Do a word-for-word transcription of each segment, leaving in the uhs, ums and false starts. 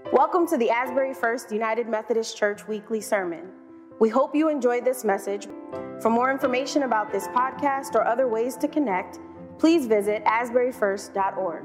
Welcome to the Asbury First United Methodist Church Weekly Sermon. We hope you enjoyed this message. For more information about this podcast or other ways to connect, please visit asbury first dot org.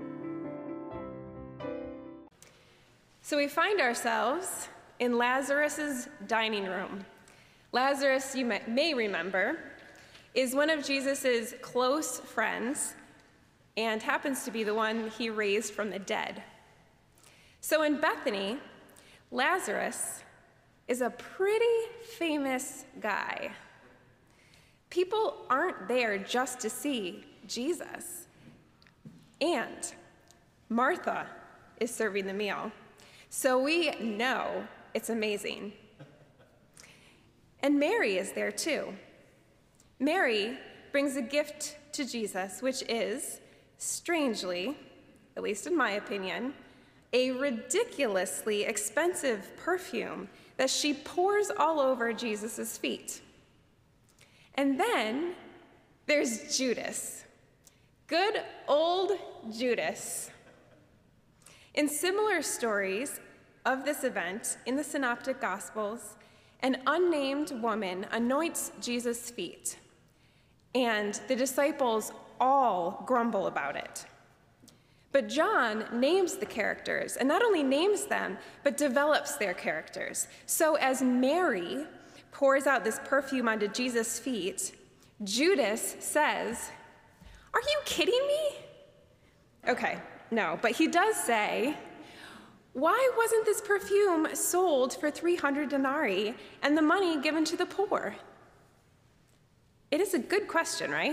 So we find ourselves in Lazarus's dining room. Lazarus, you may remember, is one of Jesus's close friends and happens to be the one he raised from the dead. So in Bethany, Lazarus is a pretty famous guy. People aren't there just to see Jesus. And Martha is serving the meal. So we know it's amazing. And Mary is there too. Mary brings a gift to Jesus, which is, strangely, at least in my opinion, a ridiculously expensive perfume that she pours all over Jesus' feet. And then there's Judas. Good old Judas. In similar stories of this event in the Synoptic Gospels, an unnamed woman anoints Jesus' feet, and the disciples all grumble about it. But John names the characters, and not only names them, but develops their characters. So as Mary pours out this perfume onto Jesus' feet, Judas says, "Are you kidding me?" Okay, no, but he does say, "Why wasn't this perfume sold for three hundred denarii and the money given to the poor?" It is a good question, right?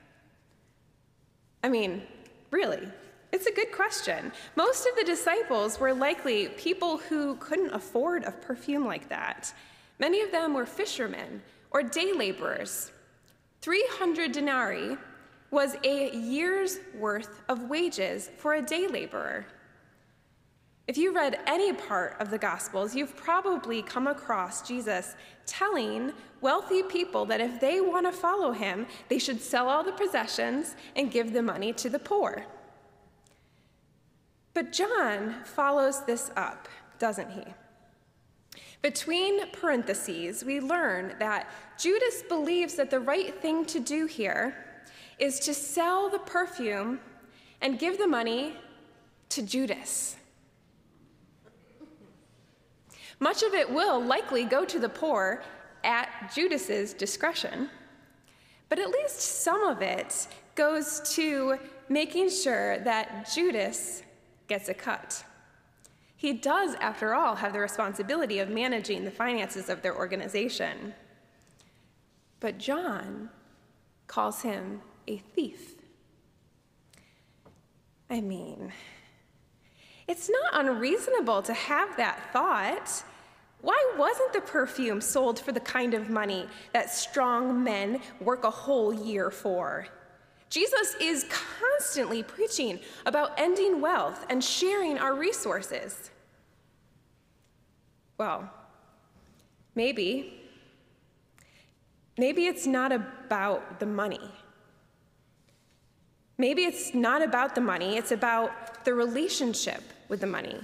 I mean, really. It's a good question. Most of the disciples were likely people who couldn't afford a perfume like that. Many of them were fishermen or day laborers. three hundred denarii was a year's worth of wages for a day laborer. If you read any part of the Gospels, you've probably come across Jesus telling wealthy people that if they want to follow him, they should sell all the possessions and give the money to the poor. But John follows this up, doesn't he? Between parentheses, we learn that Judas believes that the right thing to do here is to sell the perfume and give the money to Judas. Much of it will likely go to the poor at Judas's discretion, but at least some of it goes to making sure that Judas gets a cut. He does, after all, have the responsibility of managing the finances of their organization. But John calls him a thief. I mean, it's not unreasonable to have that thought. Why wasn't the perfume sold for the kind of money that strong men work a whole year for? Jesus is constantly preaching about ending wealth and sharing our resources. Well, maybe, maybe it's not about the money. Maybe it's not about the money, it's about the relationship with the money.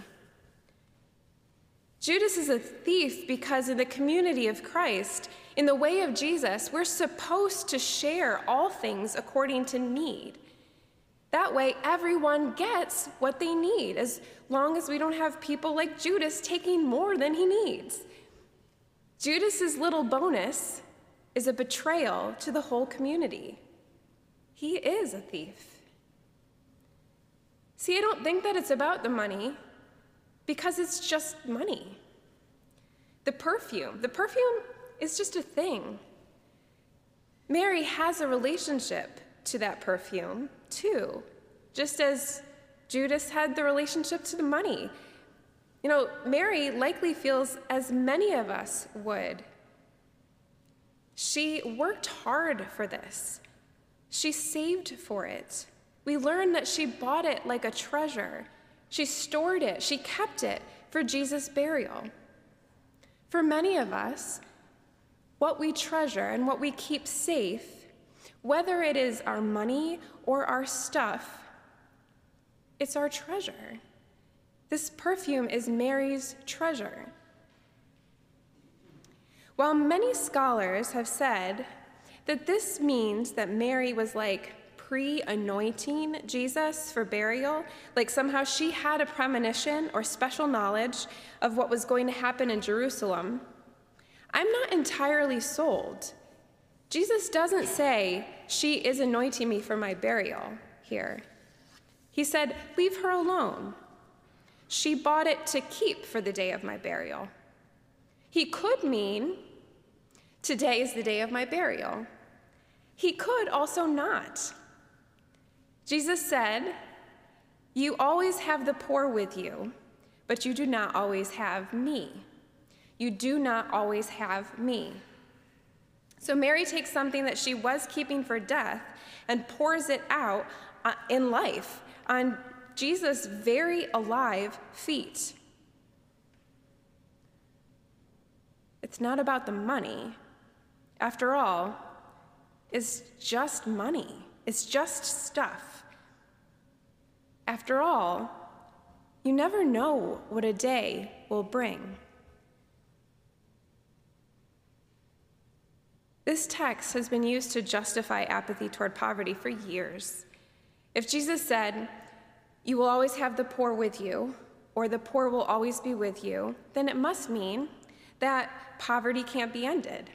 Judas is a thief because in the community of Christ, in the way of Jesus, we're supposed to share all things according to need. That way, everyone gets what they need, as long as we don't have people like Judas taking more than he needs. Judas's little bonus is a betrayal to the whole community. He is a thief. See, I don't think that it's about the money, because it's just money. The perfume, the perfume is just a thing. Mary has a relationship to that perfume, too, just as Judas had the relationship to the money. You know, Mary likely feels as many of us would. She worked hard for this. She saved for it. We learn that she bought it like a treasure. She stored it, she kept it for Jesus' burial. For many of us, what we treasure and what we keep safe, whether it is our money or our stuff, it's our treasure. This perfume is Mary's treasure. While many scholars have said that this means that Mary was like pre-anointing Jesus for burial, like somehow she had a premonition or special knowledge of what was going to happen in Jerusalem, I'm not entirely sold. Jesus doesn't say, she is anointing me for my burial here. He said, leave her alone. She bought it to keep for the day of my burial. He could mean, today is the day of my burial. He could also not. Jesus said, you always have the poor with you, but you do not always have me. You do not always have me. So Mary takes something that she was keeping for death and pours it out in life on Jesus' very alive feet. It's not about the money. After all, it's just money. It's just stuff. After all, you never know what a day will bring. This text has been used to justify apathy toward poverty for years. If Jesus said, you will always have the poor with you, or the poor will always be with you, then it must mean that poverty can't be ended.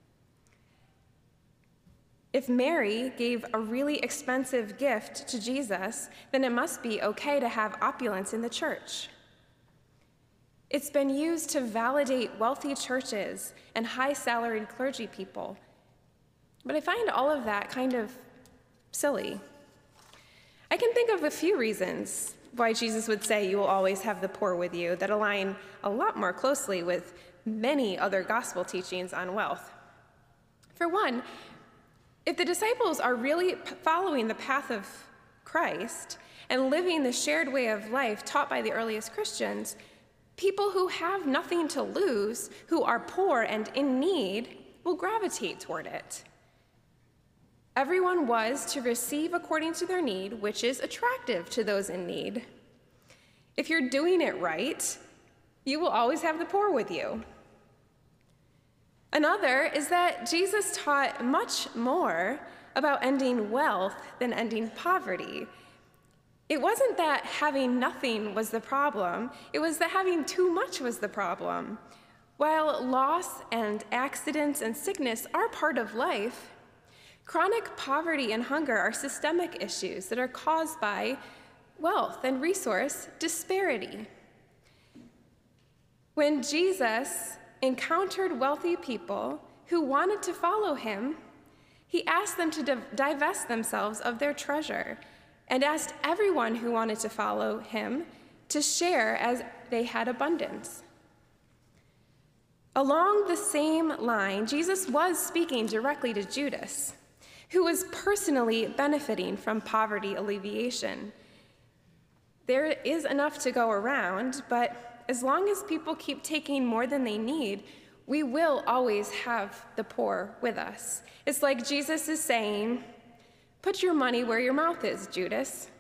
If Mary gave a really expensive gift to Jesus, then it must be okay to have opulence in the church. It's been used to validate wealthy churches and high-salaried clergy people. But I find all of that kind of silly. I can think of a few reasons why Jesus would say you will always have the poor with you that align a lot more closely with many other gospel teachings on wealth. For one, if the disciples are really following the path of Christ and living the shared way of life taught by the earliest Christians, people who have nothing to lose, who are poor and in need, will gravitate toward it. Everyone was to receive according to their need, which is attractive to those in need. If you're doing it right, you will always have the poor with you. Another is that Jesus taught much more about ending wealth than ending poverty. It wasn't that having nothing was the problem, it was that having too much was the problem. While loss and accidents and sickness are part of life, chronic poverty and hunger are systemic issues that are caused by wealth and resource disparity. When Jesus encountered wealthy people who wanted to follow him, he asked them to div- divest themselves of their treasure and asked everyone who wanted to follow him to share as they had abundance. Along the same line, Jesus was speaking directly to Judas, who was personally benefiting from poverty alleviation. There is enough to go around, but as long as people keep taking more than they need, we will always have the poor with us. It's like Jesus is saying, put your money where your mouth is, Judas.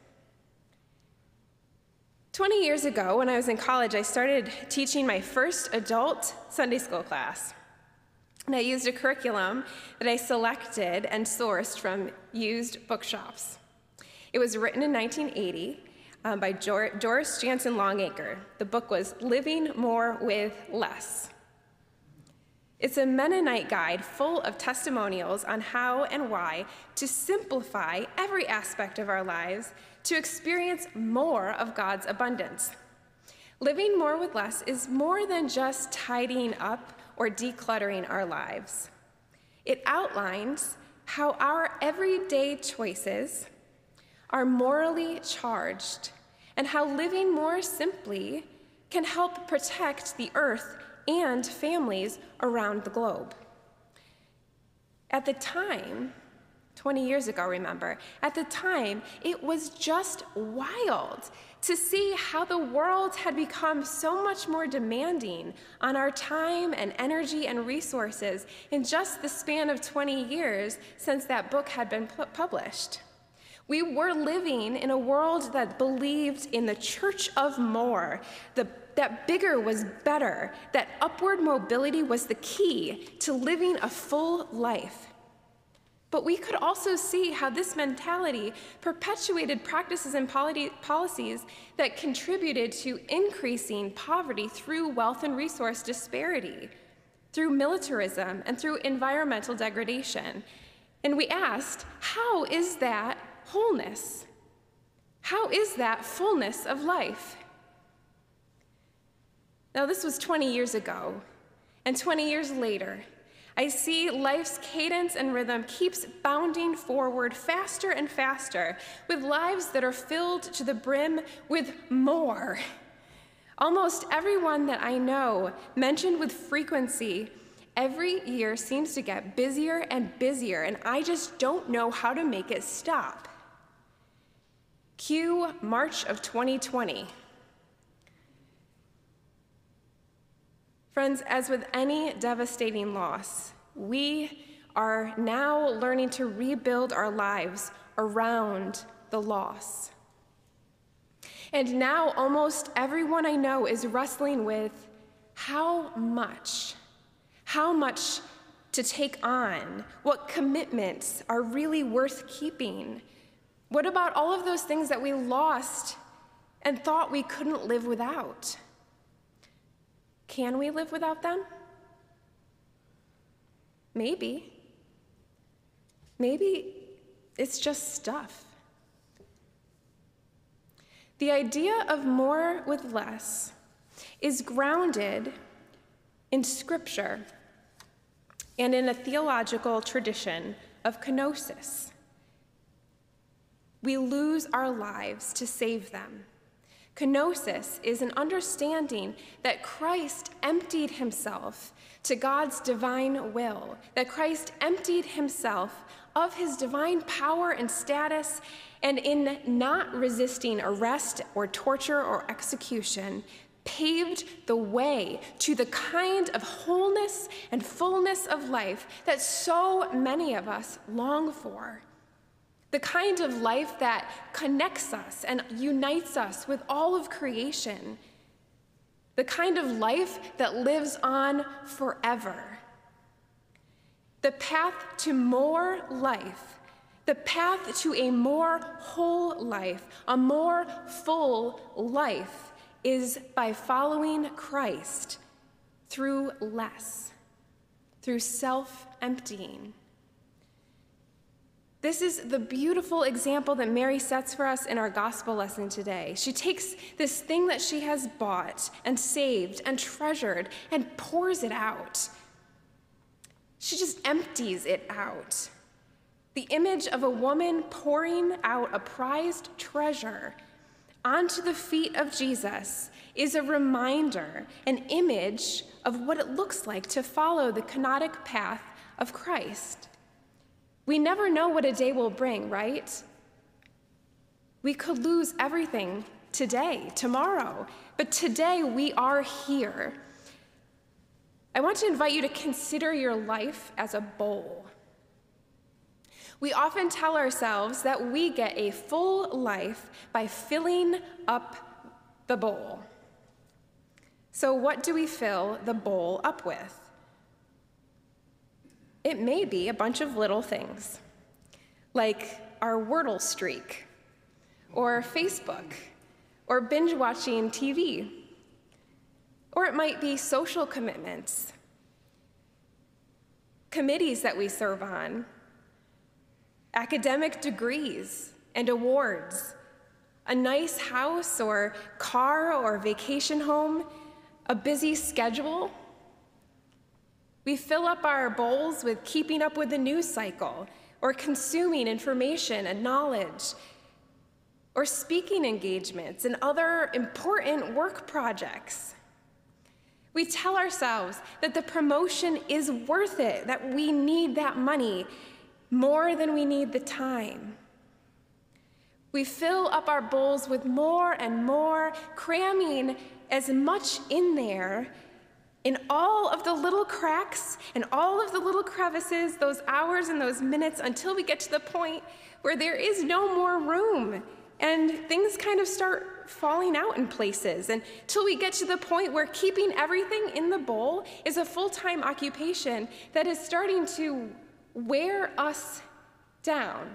twenty years ago, when I was in college, I started teaching my first adult Sunday school class. And I used a curriculum that I selected and sourced from used bookshops. It was written in nineteen eighty um, by Jor- Doris Jansen Longacre. The book was Living More with Less. It's a Mennonite guide full of testimonials on how and why to simplify every aspect of our lives to experience more of God's abundance. Living more with less is more than just tidying up or decluttering our lives. It outlines how our everyday choices are morally charged and how living more simply can help protect the earth and families around the globe. At the time, twenty years ago, remember, at the time, it was just wild to see how the world had become so much more demanding on our time and energy and resources in just the span of twenty years since that book had been pu- published. We were living in a world that believed in the church of more, the, that bigger was better, that upward mobility was the key to living a full life. But we could also see how this mentality perpetuated practices and polity, policies that contributed to increasing poverty through wealth and resource disparity, through militarism, and through environmental degradation. And we asked, how is that wholeness? How is that fullness of life? Now, this was twenty years ago, and twenty years later, I see life's cadence and rhythm keeps bounding forward faster and faster, with lives that are filled to the brim with more. Almost everyone that I know, mentioned with frequency, every year seems to get busier and busier, and I just don't know how to make it stop. Cue March of twenty twenty. Friends, as with any devastating loss, we are now learning to rebuild our lives around the loss. And now almost everyone I know is wrestling with how much, how much to take on, what commitments are really worth keeping. What about all of those things that we lost and thought we couldn't live without? Can we live without them? Maybe. Maybe it's just stuff. The idea of more with less is grounded in Scripture and in a theological tradition of kenosis. We lose our lives to save them. Kenosis is an understanding that Christ emptied himself to God's divine will, that Christ emptied himself of his divine power and status, and in not resisting arrest or torture or execution, paved the way to the kind of wholeness and fullness of life that so many of us long for. The kind of life that connects us and unites us with all of creation. The kind of life that lives on forever. The path to more life, the path to a more whole life, a more full life, is by following Christ through less, through self-emptying. This is the beautiful example that Mary sets for us in our gospel lesson today. She takes this thing that she has bought and saved and treasured and pours it out. She just empties it out. The image of a woman pouring out a prized treasure onto the feet of Jesus is a reminder, an image of what it looks like to follow the kenotic path of Christ. We never know what a day will bring, right? We could lose everything today, tomorrow, but today we are here. I want to invite you to consider your life as a bowl. We often tell ourselves that we get a full life by filling up the bowl. So what do we fill the bowl up with? It may be a bunch of little things, like our Wordle streak, or Facebook, or binge-watching T V. Or it might be social commitments, committees that we serve on, academic degrees and awards, a nice house or car or vacation home, a busy schedule. We fill up our bowls with keeping up with the news cycle, or consuming information and knowledge, or speaking engagements and other important work projects. We tell ourselves that the promotion is worth it, that we need that money more than we need the time. We fill up our bowls with more and more, cramming as much in there in all of the little cracks and all of the little crevices, those hours and those minutes, until we get to the point where there is no more room and things kind of start falling out in places until we get to the point where keeping everything in the bowl is a full-time occupation that is starting to wear us down.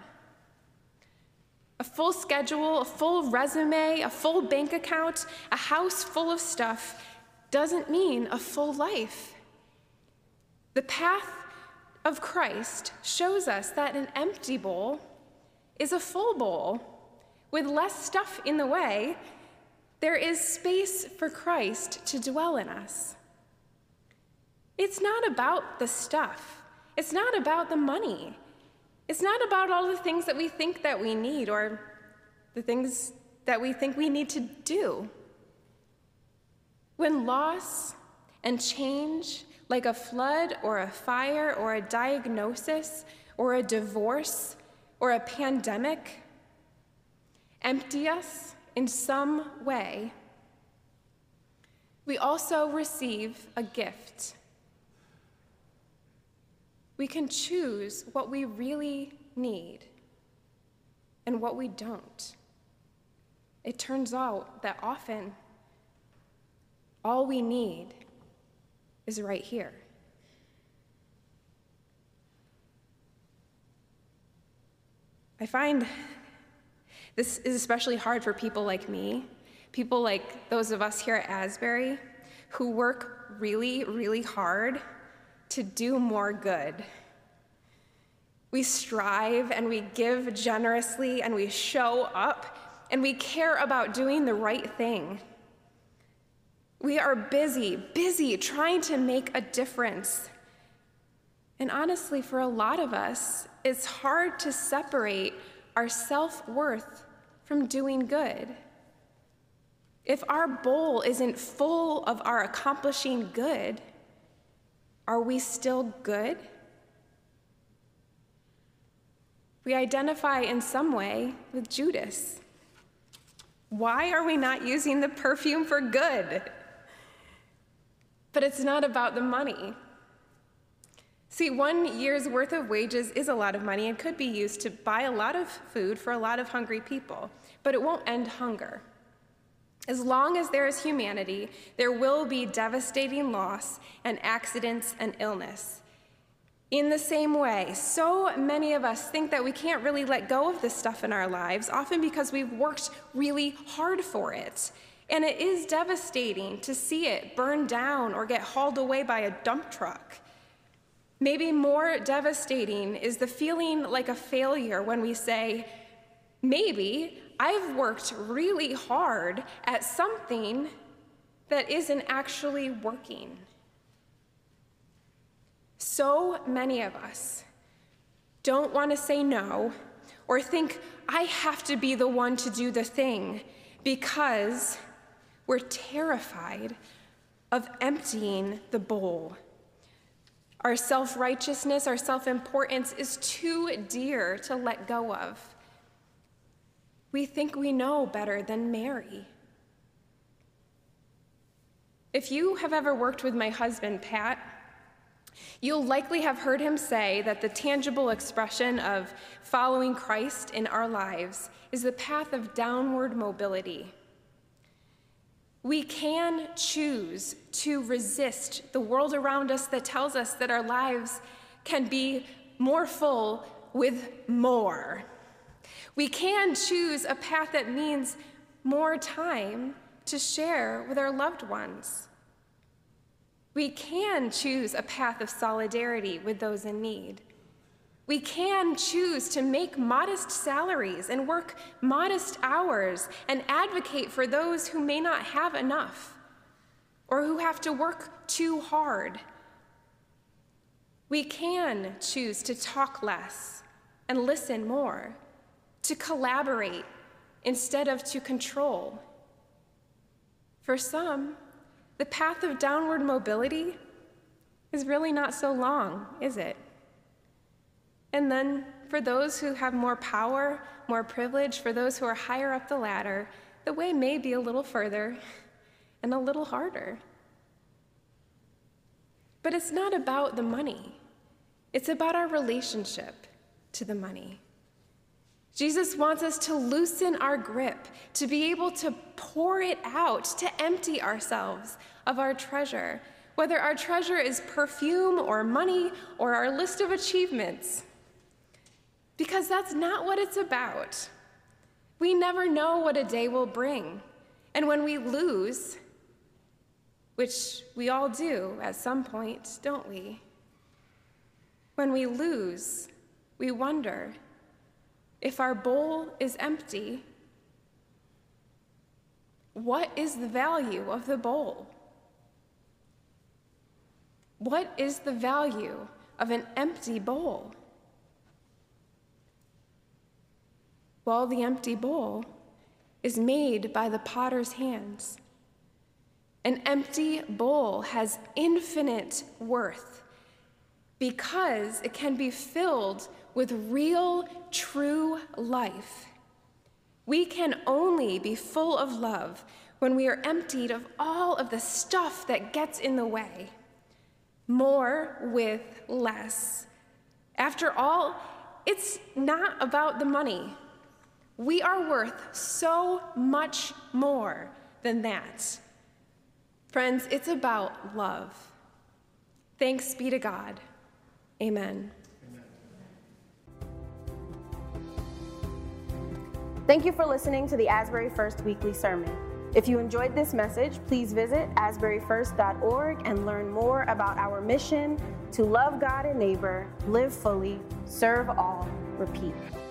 A full schedule, a full resume, a full bank account, a house full of stuff doesn't mean a full life. The path of Christ shows us that an empty bowl is a full bowl. With less stuff in the way, there is space for Christ to dwell in us. It's not about the stuff. It's not about the money. It's not about all the things that we think that we need or the things that we think we need to do. When loss and change, like a flood or a fire or a diagnosis or a divorce or a pandemic, empty us in some way, we also receive a gift. We can choose what we really need and what we don't. It turns out that often all we need is right here. I find this is especially hard for people like me, people like those of us here at Asbury, who work really, really hard to do more good. We strive and we give generously and we show up and we care about doing the right thing. We are busy, busy trying to make a difference. And honestly, for a lot of us, it's hard to separate our self-worth from doing good. If our bowl isn't full of our accomplishing good, are we still good? We identify in some way with Judas. Why are we not using the perfume for good? But it's not about the money. See, one year's worth of wages is a lot of money and could be used to buy a lot of food for a lot of hungry people, but it won't end hunger. As long as there is humanity, there will be devastating loss and accidents and illness. In the same way, so many of us think that we can't really let go of this stuff in our lives, often because we've worked really hard for it. And it is devastating to see it burn down or get hauled away by a dump truck. Maybe more devastating is the feeling like a failure when we say, maybe I've worked really hard at something that isn't actually working. So many of us don't want to say no or think, I have to be the one to do the thing, because we're terrified of emptying the bowl. Our self-righteousness, our self-importance is too dear to let go of. We think we know better than Mary. If you have ever worked with my husband, Pat, you'll likely have heard him say that the tangible expression of following Christ in our lives is the path of downward mobility. We can choose to resist the world around us that tells us that our lives can be more full with more. We can choose a path that means more time to share with our loved ones. We can choose a path of solidarity with those in need. We can choose to make modest salaries and work modest hours and advocate for those who may not have enough or who have to work too hard. We can choose to talk less and listen more, to collaborate instead of to control. For some, the path of downward mobility is really not so long, is it? And then for those who have more power, more privilege, for those who are higher up the ladder, the way may be a little further and a little harder. But it's not about the money. It's about our relationship to the money. Jesus wants us to loosen our grip, to be able to pour it out, to empty ourselves of our treasure, whether our treasure is perfume or money or our list of achievements, because that's not what it's about. We never know what a day will bring, and when we lose, which we all do at some point, don't we? When we lose, we wonder if our bowl is empty. What is the value of the bowl? What is the value of an empty bowl? Well, the empty bowl is made by the potter's hands. An empty bowl has infinite worth because it can be filled with real, true life. We can only be full of love when we are emptied of all of the stuff that gets in the way. More with less. After all, it's not about the money. We are worth so much more than that. Friends, it's about love. Thanks be to God. Amen. Thank you for listening to the Asbury First Weekly Sermon. If you enjoyed this message, please visit asbury first dot org and learn more about our mission to love God and neighbor, live fully, serve all, repeat.